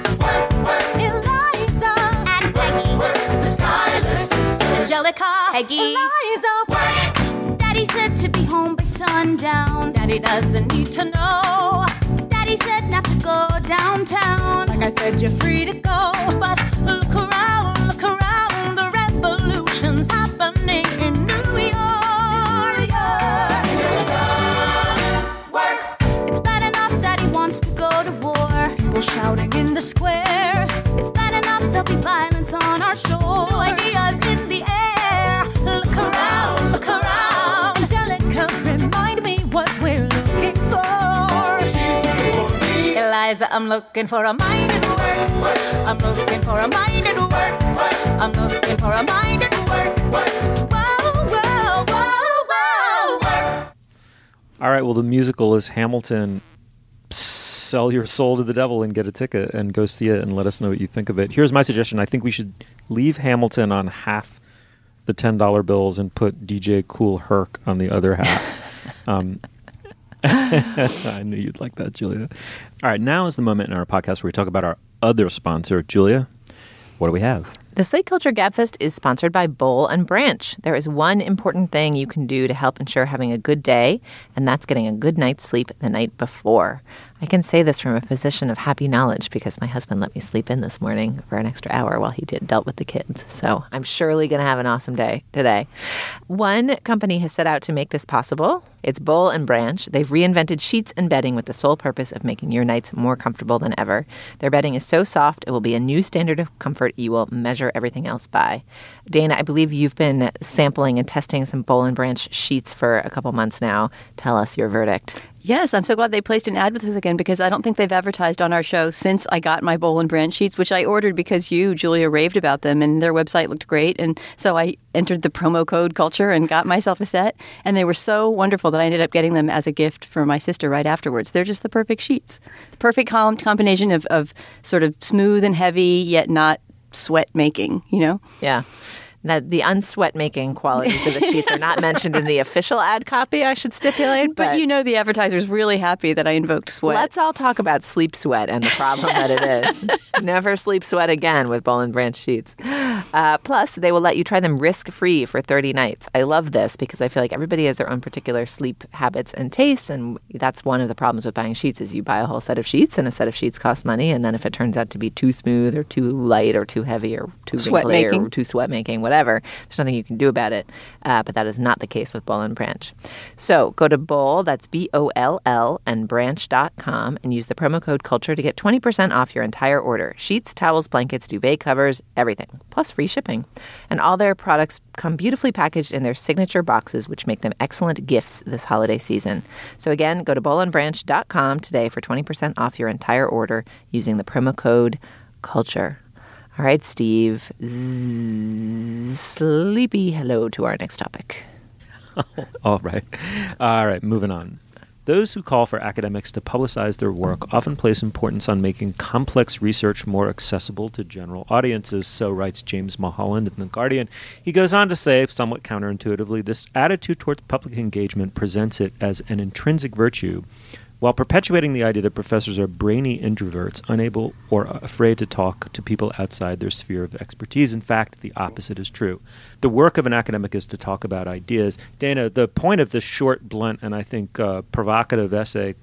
Eliza, and Peggy, the Schuyler sisters. Angelica, Peggy, Eliza, Daddy said to be home by sundown. Daddy doesn't need to know. Daddy said not to go downtown. Like I said, you're free to go, but look around, the revolution's happening in New York. People shouting in the square. It's bad enough there'll be violence on our shore. New ideas in the air. Look around. Angelica, remind me what we're looking for. She's looking for me. Eliza, I'm looking for a mind at work. I'm looking for a mind at work. I'm looking for a mind at work. Whoa, whoa, whoa, whoa. All right, well, the musical is Hamilton. Sell your soul to the devil and get a ticket and go see it and let us know what you think of it. Here's my suggestion. I think we should leave Hamilton on half the $10 bills and put DJ Kool Herc on the other half. I knew you'd like that, Julia. All right, now is the moment in our podcast where we talk about our other sponsor. Julia, what do we have? The Slate Culture Gabfest is sponsored by Boll and Branch. There is one important thing you can do to help ensure having a good day, and that's getting a good night's sleep the night before. I can say this from a position of happy knowledge because my husband let me sleep in this morning for an extra hour while he dealt with the kids. So I'm surely going to have an awesome day today. One company has set out to make this possible. It's Boll and Branch. They've reinvented sheets and bedding with the sole purpose of making your nights more comfortable than ever. Their bedding is so soft, it will be a new standard of comfort you will measure everything else by. Dana, I believe you've been sampling and testing some Boll and Branch sheets for a couple months now. Tell us your verdict. Yes, I'm so glad they placed an ad with us again because I don't think they've advertised on our show since I got my Boll and Branch sheets, which I ordered because you, Julia, raved about them and their website looked great. And so I entered the promo code culture and got myself a set. And they were so wonderful that I ended up getting them as a gift for my sister right afterwards. They're just the perfect sheets. The perfect combination of sort of smooth and heavy, yet not sweat making, Yeah. Now, the unsweat-making qualities of the sheets are not mentioned in the official ad copy, I should stipulate. But the advertiser's really happy that I invoked sweat. Let's all talk about sleep sweat and the problem that it is. Never sleep sweat again with Boll and Branch sheets. Plus, they will let you try them risk-free for 30 nights. I love this because I feel like everybody has their own particular sleep habits and tastes, and that's one of the problems with buying sheets is you buy a whole set of sheets, and a set of sheets costs money, and then if it turns out to be too smooth or too light or too heavy or too wrinkly or too sweat-making, whatever, there's nothing you can do about it. But that is not the case with Boll & Branch. So go to Boll, that's Boll, and branch.com, and use the promo code CULTURE to get 20% off your entire order. Sheets, towels, blankets, duvet covers, everything, plus free shipping. And all their products come beautifully packaged in their signature boxes, which make them excellent gifts this holiday season. So again, go to bollandbranch.com today for 20% off your entire order using the promo code CULTURE. All right, Steve. Sleepy hello to our next topic. All right, moving on. Those who call for academics to publicize their work often place importance on making complex research more accessible to general audiences, so writes James Mulholland in The Guardian. He goes on to say, somewhat counterintuitively, this attitude towards public engagement presents it as an intrinsic virtue, while perpetuating the idea that professors are brainy introverts, unable or afraid to talk to people outside their sphere of expertise. In fact, the opposite is true. The work of an academic is to talk about ideas. Dana, the point of this short, blunt, and I think provocative essay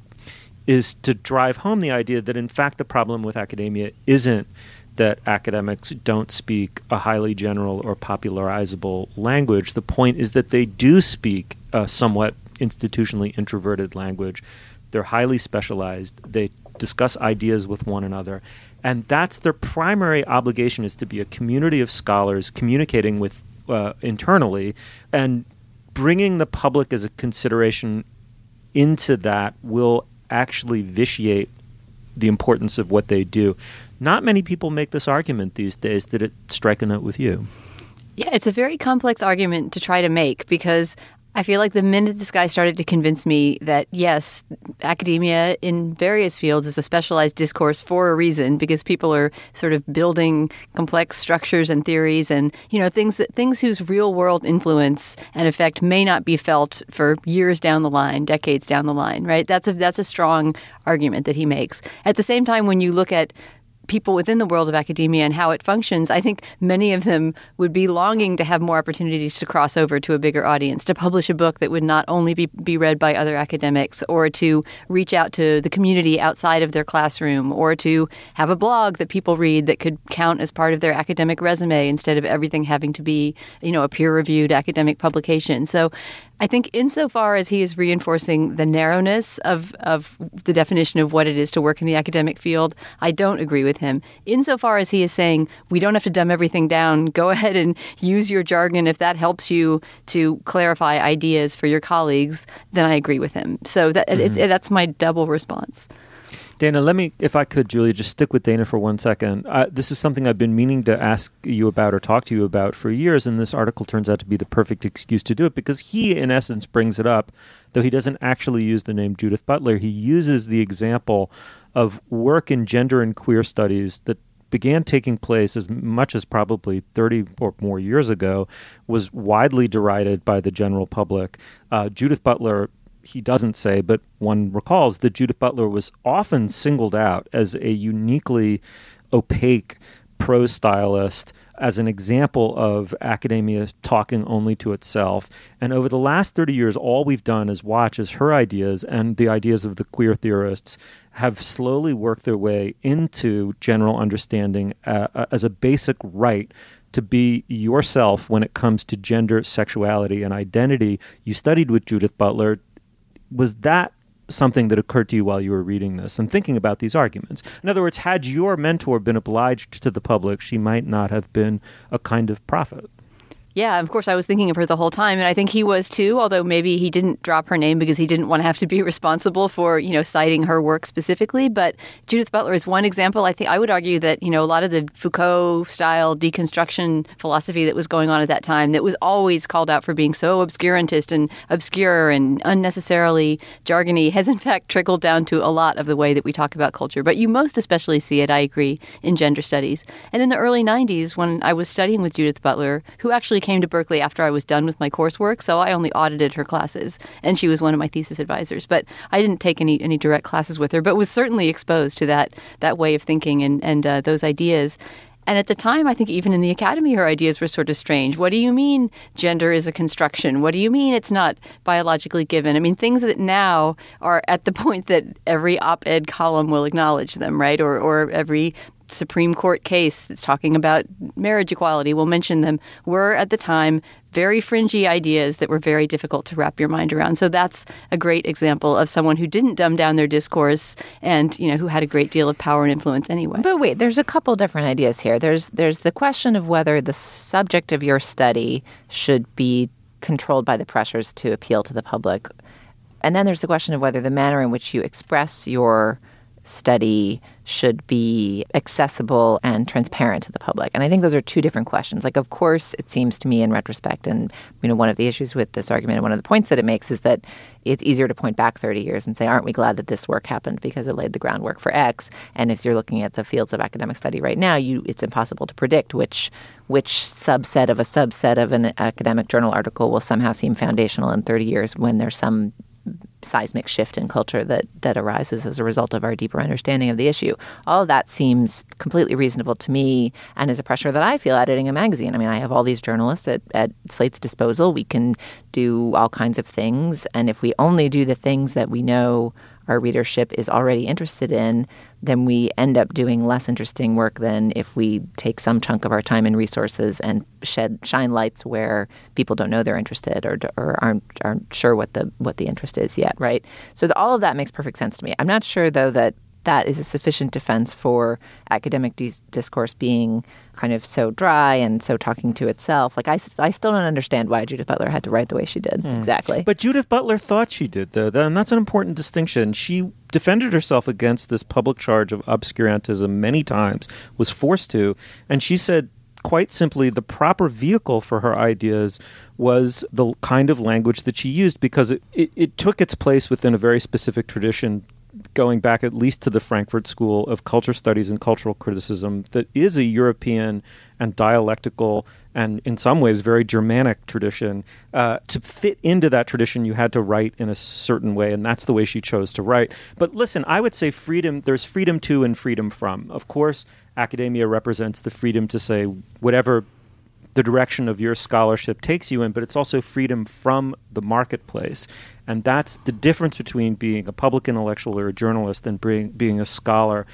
is to drive home the idea that, in fact, the problem with academia isn't that academics don't speak a highly general or popularizable language. The point is that they do speak a somewhat institutionally introverted language. They're highly specialized. They discuss ideas with one another. And that's their primary obligation, is to be a community of scholars communicating with internally, and bringing the public as a consideration into that will actually vitiate the importance of what they do. Not many people make this argument these days. Did it strike a note with you? Yeah, it's a very complex argument to try to make, because I feel like the minute this guy started to convince me that, yes, academia in various fields is a specialized discourse for a reason, because people are sort of building complex structures and theories and, things whose real world influence and effect may not be felt for years down the line, decades down the line, right? That's a strong argument that he makes. At the same time, when you look at people within the world of academia and how it functions, I think many of them would be longing to have more opportunities to cross over to a bigger audience, to publish a book that would not only be read by other academics, or to reach out to the community outside of their classroom, or to have a blog that people read that could count as part of their academic resume instead of everything having to be, a peer-reviewed academic publication. So I think insofar as he is reinforcing the narrowness of the definition of what it is to work in the academic field, I don't agree with him. Insofar as he is saying we don't have to dumb everything down, go ahead and use your jargon if that helps you to clarify ideas for your colleagues, then I agree with him. So that's my double response. Dana, let me, if I could, Julia, just stick with Dana for 1 second. This is something I've been meaning to ask you about or talk to you about for years, and this article turns out to be the perfect excuse to do it, because he, in essence, brings it up, though he doesn't actually use the name Judith Butler. He uses the example of work in gender and queer studies that began taking place as much as probably 30 or more years ago, was widely derided by the general public. Judith Butler, he doesn't say, but one recalls that Judith Butler was often singled out as a uniquely opaque prose stylist, as an example of academia talking only to itself. And over the last 30 years, all we've done is watch as her ideas and the ideas of the queer theorists have slowly worked their way into general understanding as a basic right to be yourself when it comes to gender, sexuality, and identity. You studied with Judith Butler. Was that something that occurred to you while you were reading this and thinking about these arguments? In other words, had your mentor been obliged to the public, she might not have been a kind of prophet. Yeah, of course, I was thinking of her the whole time, and I think he was too, although maybe he didn't drop her name because he didn't want to have to be responsible for, citing her work specifically. But Judith Butler is one example. I think I would argue that, a lot of the Foucault-style deconstruction philosophy that was going on at that time, that was always called out for being so obscurantist and obscure and unnecessarily jargony, has in fact trickled down to a lot of the way that we talk about culture. But you most especially see it, I agree, in gender studies. And in the early 90s, when I was studying with Judith Butler, who actually came to Berkeley after I was done with my coursework, so I only audited her classes, and she was one of my thesis advisors. But I didn't take any direct classes with her, but was certainly exposed to that way of thinking and those ideas. And at the time, I think even in the academy, her ideas were sort of strange. What do you mean gender is a construction? What do you mean it's not biologically given? I mean, things that now are at the point that every op-ed column will acknowledge them, right? Or every Supreme Court case that's talking about marriage equality will mention them, were at the time very fringy ideas that were very difficult to wrap your mind around. So that's a great example of someone who didn't dumb down their discourse and, who had a great deal of power and influence anyway. But wait, there's a couple different ideas here. There's the question of whether the subject of your study should be controlled by the pressures to appeal to the public. And then there's the question of whether the manner in which you express your study should be accessible and transparent to the public. And I think those are two different questions. Like, of course, it seems to me in retrospect, and one of the issues with this argument and one of the points that it makes is that it's easier to point back 30 years and say, aren't we glad that this work happened because it laid the groundwork for X? And if you're looking at the fields of academic study right now, it's impossible to predict which subset of an academic journal article will somehow seem foundational in 30 years when there's some seismic shift in culture that arises as a result of our deeper understanding of the issue. All of that seems completely reasonable to me and is a pressure that I feel editing a magazine. I mean, I have all these journalists at Slate's disposal. We can do all kinds of things. And if we only do the things that we know our readership is already interested in, then we end up doing less interesting work than if we take some chunk of our time and resources and shine lights where people don't know they're interested or aren't sure what the interest is yet, right? So all of that makes perfect sense to me. I'm not sure, though, that is a sufficient defense for academic discourse being kind of so dry and so talking to itself. Like, I still don't understand why Judith Butler had to write the way she did. Exactly. But Judith Butler thought she did, though, and that's an important distinction. She defended herself against this public charge of obscurantism many times, was forced to, and she said, quite simply, the proper vehicle for her ideas was the kind of language that she used because it took its place within a very specific tradition going back at least to the Frankfurt School of Culture Studies and Cultural Criticism that is a European and dialectical and in some ways very Germanic tradition. To fit into that tradition, you had to write in a certain way, and that's the way she chose to write. But listen, I would say there's freedom to and freedom from. Of course, academia represents the freedom to say whatever the direction of your scholarship takes you in, but it's also freedom from the marketplace. And that's the difference between being a public intellectual or a journalist and being a scholar.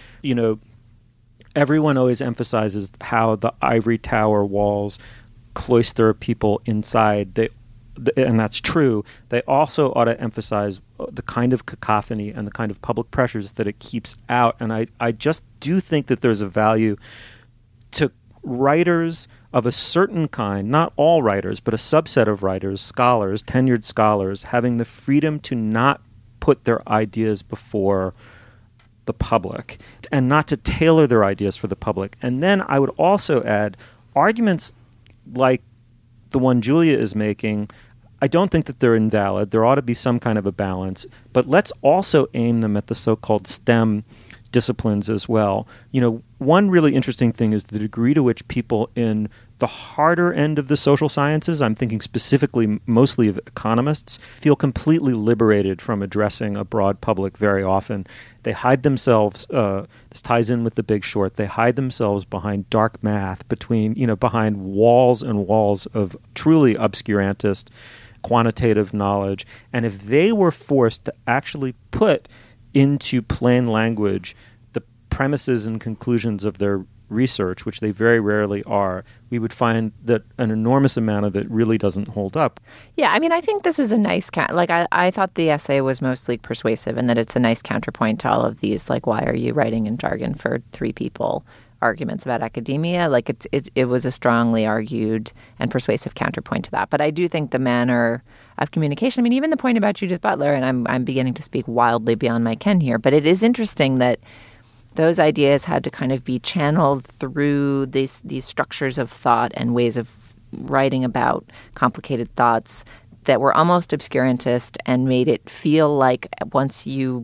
Everyone always emphasizes how the ivory tower walls cloister people inside. And that's true. They also ought to emphasize the kind of cacophony and the kind of public pressures that it keeps out. And I just do think that there's a value to writers of a certain kind, not all writers, but a subset of writers, scholars, tenured scholars, having the freedom to not put their ideas before the public and not to tailor their ideas for the public. And then I would also add arguments like the one Julia is making. I don't think that they're invalid. There ought to be some kind of a balance. But let's also aim them at the so-called STEM disciplines as well. One really interesting thing is the degree to which people in the harder end of the social sciences, I'm thinking specifically mostly of economists, feel completely liberated from addressing a broad public very often. They hide themselves, this ties in with The Big Short, they hide themselves behind dark math, behind walls and walls of truly obscurantist quantitative knowledge. And if they were forced to actually put into plain language the premises and conclusions of their research, which they very rarely are, we would find that an enormous amount of it really doesn't hold up. Yeah, I mean, I think this is a nice I thought the essay was mostly persuasive and that it's a nice counterpoint to all of these, why are you writing in jargon for three people arguments about academia. It was a strongly argued and persuasive counterpoint to that. But I do think the manner of communication, I mean, even the point about Judith Butler, and I'm beginning to speak wildly beyond my ken here, but it is interesting that those ideas had to kind of be channeled through these structures of thought and ways of writing about complicated thoughts that were almost obscurantist and made it feel like once you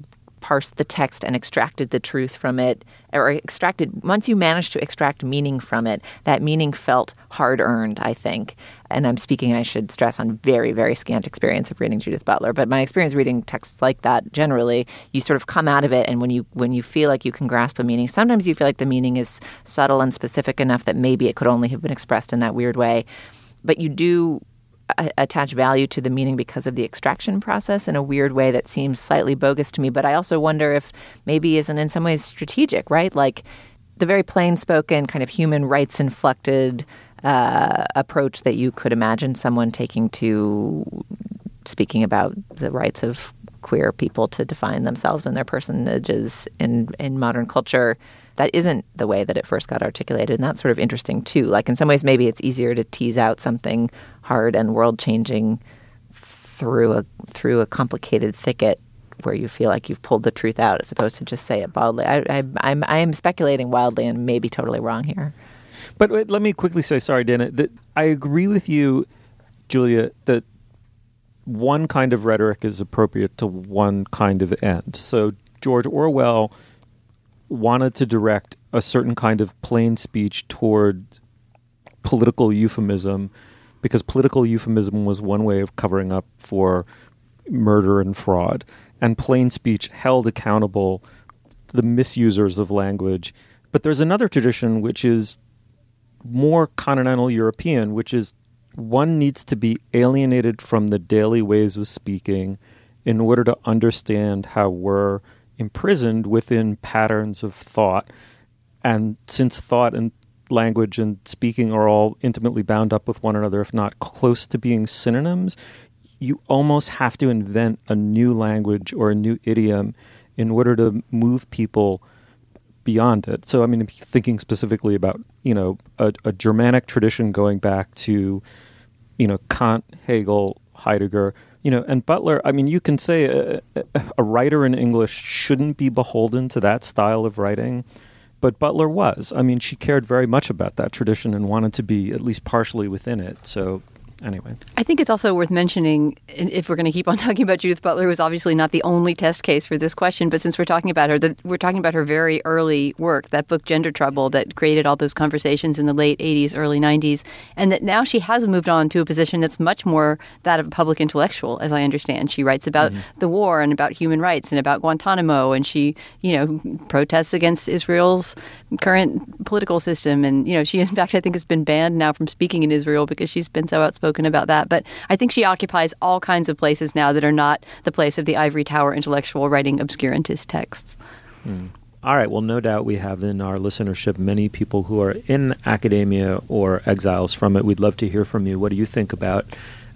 parsed the text and extracted the truth from it, or once you managed to extract meaning from it, that meaning felt hard-earned, I think. And I'm speaking, I should stress, on very, very scant experience of reading Judith Butler. But my experience reading texts like that, generally, you sort of come out of it, and when you feel like you can grasp a meaning, sometimes you feel like the meaning is subtle and specific enough that maybe it could only have been expressed in that weird way. But you do attach value to the meaning because of the extraction process in a weird way that seems slightly bogus to me. But I also wonder if maybe isn't in some ways strategic, right? Like the very plain-spoken kind of human rights-inflected approach that you could imagine someone taking to speaking about the rights of queer people to define themselves and their personages in modern culture. That isn't the way that it first got articulated. And that's sort of interesting, too. Like, in some ways, maybe it's easier to tease out something hard and world-changing through a complicated thicket where you feel like you've pulled the truth out as opposed to just say it baldly. I am speculating wildly and maybe totally wrong here. But let me quickly say, sorry, Dana, that I agree with you, Julia, that one kind of rhetoric is appropriate to one kind of end. So George Orwell wanted to direct a certain kind of plain speech toward political euphemism because political euphemism was one way of covering up for murder and fraud. And plain speech held accountable the misusers of language. But there's another tradition which is more continental European, which is one needs to be alienated from the daily ways of speaking in order to understand how we're imprisoned within patterns of thought. And since thought and language and speaking are all intimately bound up with one another, if not close to being synonyms, you almost have to invent a new language or a new idiom in order to move people beyond it. So, I mean, thinking specifically about, a Germanic tradition going back to, Kant, Hegel, Heidegger, and Butler, I mean, you can say a writer in English shouldn't be beholden to that style of writing, but Butler was. I mean, she cared very much about that tradition and wanted to be at least partially within it. So anyway. I think it's also worth mentioning, if we're going to keep on talking about Judith Butler, who was obviously not the only test case for this question, but since we're talking about her, we're talking about her very early work, that book Gender Trouble that created all those conversations in the late 80s, early 90s, and that now she has moved on to a position that's much more that of a public intellectual, as I understand. She writes about the war and about human rights and about Guantanamo, and she, protests against Israel's current political system. And, she, in fact, I think has been banned now from speaking in Israel because she's been so outspoken about that. But I think she occupies all kinds of places now that are not the place of the ivory tower intellectual writing obscurantist texts. All right. Well, no doubt we have in our listenership many people who are in academia or exiles from it. We'd love to hear from you. What do you think about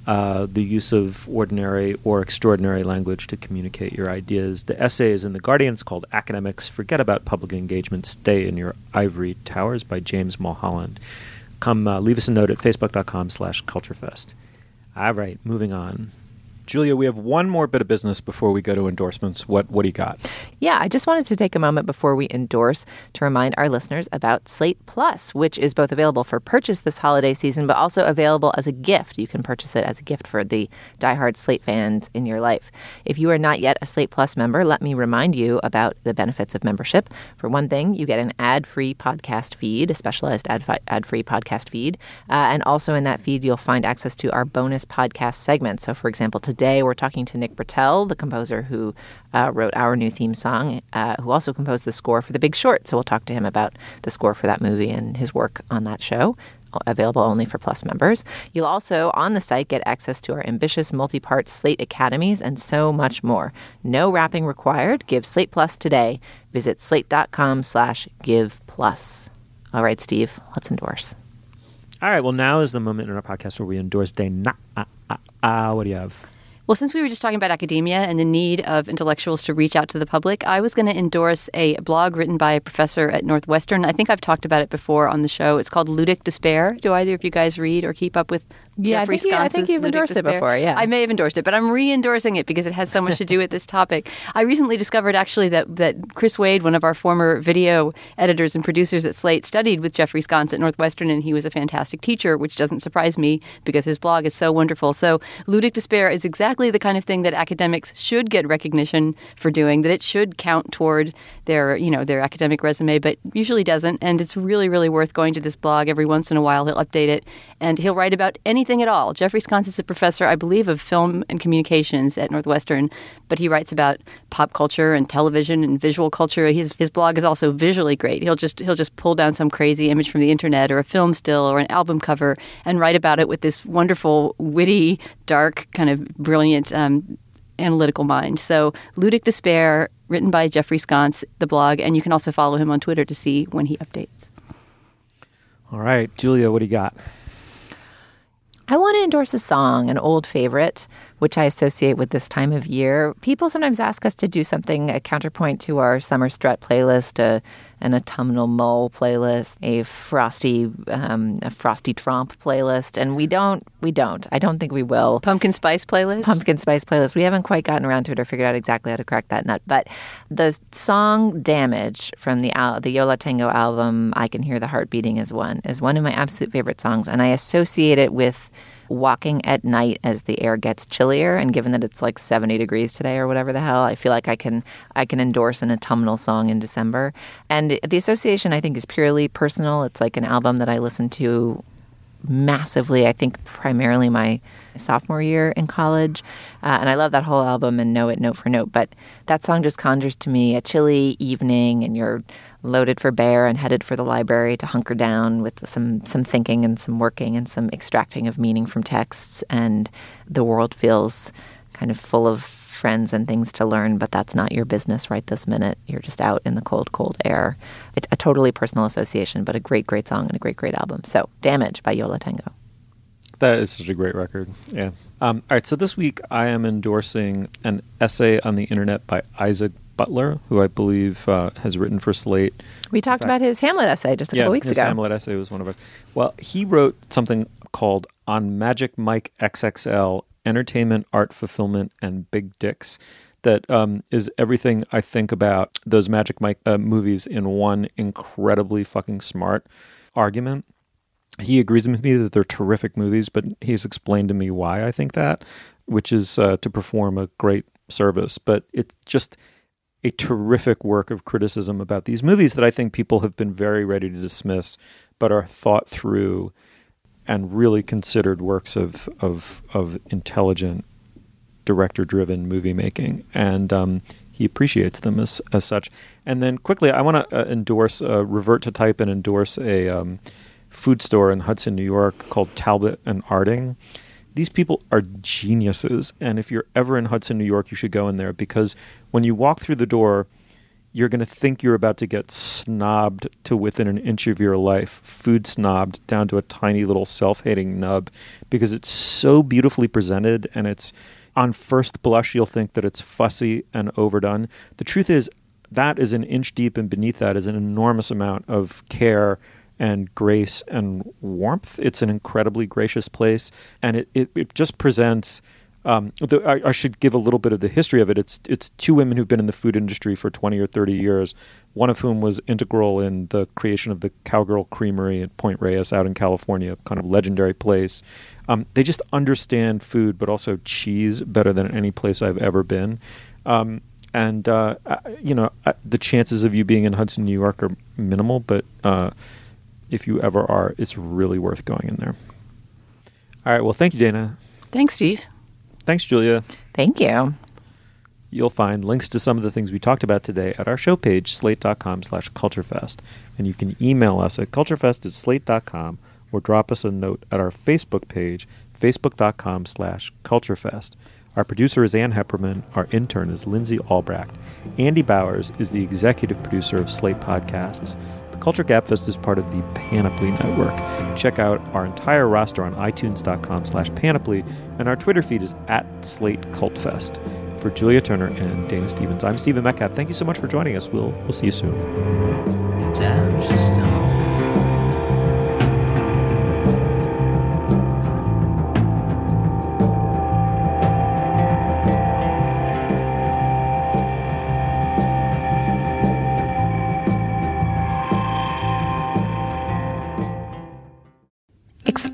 the use of ordinary or extraordinary language to communicate your ideas? The essay is in The Guardian. It's called Academics Forget About Public Engagement, Stay in Your Ivory Towers by James Mulholland. Come leave us a note at facebook.com/culturefest. All right, moving on. Julia, we have one more bit of business before we go to endorsements. What do you got? Yeah, I just wanted to take a moment before we endorse to remind our listeners about Slate Plus, which is both available for purchase this holiday season, but also available as a gift. You can purchase it as a gift for the diehard Slate fans in your life. If you are not yet a Slate Plus member, let me remind you about the benefits of membership. For one thing, you get an ad-free podcast feed, a specialized ad-free podcast feed. And also in that feed, you'll find access to our bonus podcast segments. So, for example, today we're talking to Nick Britell, the composer who wrote our new theme song, who also composed the score for The Big Short. So we'll talk to him about the score for that movie and his work on that show, available only for Plus members. You'll also, on the site, get access to our ambitious multi-part Slate Academies and so much more. No wrapping required. Give Slate Plus today. Visit slate.com/giveplus. All right, Steve, let's endorse. All right, well, now is the moment in our podcast where we endorse Dana. What do you have? Well, since we were just talking about academia and the need of intellectuals to reach out to the public, I was going to endorse a blog written by a professor at Northwestern. I think I've talked about it before on the show. It's called Ludic Despair. Do either of you guys read or keep up with Yeah, Jeffrey I think Sconce's you've Ludic endorsed it Despair. before, yeah. I may have endorsed it, but I'm re-endorsing it because it has so much to do with this topic. I recently discovered actually that Chris Wade, one of our former video editors and producers at Slate, studied with Jeffrey Sconce at Northwestern, and he was a fantastic teacher, which doesn't surprise me because his blog is so wonderful. So Ludic Despair is exactly the kind of thing that academics should get recognition for doing, that it should count toward their academic resume, but usually doesn't. And it's really, really worth going to this blog. Every once in a while, he'll update it, and he'll write about anything at all. Jeffrey Sconce is a professor, I believe, of film and communications at Northwestern, but he writes about pop culture and television and visual culture. His blog is also visually great. He'll just pull down some crazy image from the internet or a film still or an album cover and write about it with this wonderful, witty, dark, kind of brilliant analytical mind. So Ludic Despair, written by Jeffrey Sconce, the blog, and you can also follow him on Twitter to see when he updates. All right, Julia, what do you got? I want to endorse a song, an old favorite, which I associate with this time of year. People sometimes ask us to do something, a counterpoint to our Summer Strut playlist, an autumnal mull playlist, a frosty trompe playlist, and we don't. I don't think we will. Pumpkin spice playlist? We haven't quite gotten around to it or figured out exactly how to crack that nut. But the song Damage from the Yo La Tengo album, I Can Hear the Heart Beating, is one of my absolute favorite songs, and I associate it with walking at night as the air gets chillier, and given that it's like 70 degrees today or whatever the hell, I feel like I can endorse an autumnal song in December. And the association, I think, is purely personal. It's like an album that I listened to massively, I think primarily my sophomore year in college. And I love that whole album and know it note for note. But that song just conjures to me a chilly evening, and you're loaded for bear and headed for the library to hunker down with some thinking and some working and some extracting of meaning from texts. And the world feels kind of full of friends and things to learn, but that's not your business right this minute. You're just out in the cold, cold air. It's a totally personal association, but a great, great song and a great, great album. So Damage by Yo La Tengo. That is such a great record. Yeah. All right. So this week I am endorsing an essay on the internet by Isaac Butler, who I believe has written for Slate. We talked about his Hamlet essay just a couple weeks ago. His Hamlet essay was one of us. Well, he wrote something called On Magic Mike XXL, Entertainment, Art, Fulfillment, and Big Dicks. That is everything I think about those Magic Mike movies in one incredibly fucking smart argument. He agrees with me that they're terrific movies, but he's explained to me why I think that, which is to perform a great service. But it's just a terrific work of criticism about these movies that I think people have been very ready to dismiss, but are thought through and really considered works of intelligent, director-driven movie making. And he appreciates them as such. And then quickly, I want to revert to type and endorse a food store in Hudson, New York called Talbot and Arding. These people are geniuses, and if you're ever in Hudson, New York, you should go in there, because when you walk through the door, you're going to think you're about to get snobbed to within an inch of your life, food snobbed down to a tiny little self-hating nub, because it's so beautifully presented, and it's on first blush, you'll think that it's fussy and overdone. The truth is, that is an inch deep, and beneath that is an enormous amount of care and grace and warmth. It's an incredibly gracious place, and it just presents. I should give a little bit of the history of it. It's two women who've been in the food industry for 20 or 30 years, one of whom was integral in the creation of the Cowgirl Creamery at Point Reyes out in California, kind of legendary place. They just understand food, but also cheese better than any place I've ever been. The chances of you being in Hudson, New York are minimal, but if you ever are, it's really worth going in there. All right. Well, thank you, Dana. Thanks, Steve. Thanks, Julia. Thank you. You'll find links to some of the things we talked about today at our show page, slate.com/culturefest. And you can email us at culturefest@slate.com or drop us a note at our Facebook page, facebook.com/culturefest. Our producer is Ann Hepperman. Our intern is Lindsay Albrecht. Andy Bowers is the executive producer of Slate Podcasts. The Culture Gabfest is part of the Panoply Network. Check out our entire roster on itunes.com/panoply, and our Twitter feed is @SlateCultFest. For Julia Turner and Dana Stevens, I'm Stephen Metcalf. Thank you so much for joining us. We'll see you soon.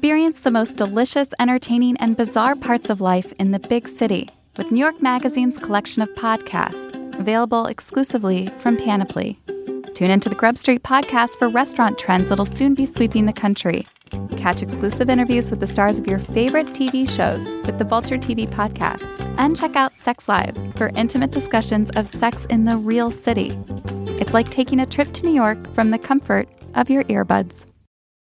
Experience the most delicious, entertaining, and bizarre parts of life in the big city with New York Magazine's collection of podcasts, available exclusively from Panoply. Tune into the Grub Street podcast for restaurant trends that'll soon be sweeping the country. Catch exclusive interviews with the stars of your favorite TV shows with the Vulture TV podcast. And check out Sex Lives for intimate discussions of sex in the real city. It's like taking a trip to New York from the comfort of your earbuds.